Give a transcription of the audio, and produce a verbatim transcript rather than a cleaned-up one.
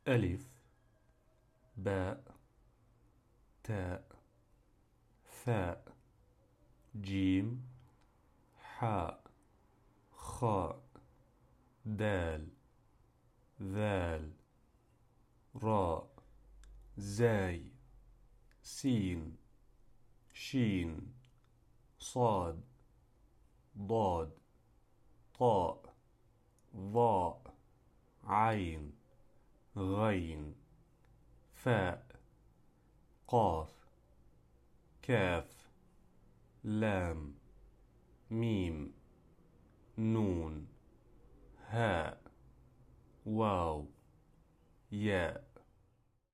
ألف باء تاء ثاء جيم حاء خاء دال ذال راء زاي سين شين صاد ضاد طاء ظاء عين غين فاء قاف كاف لام ميم نون هاء واو ياء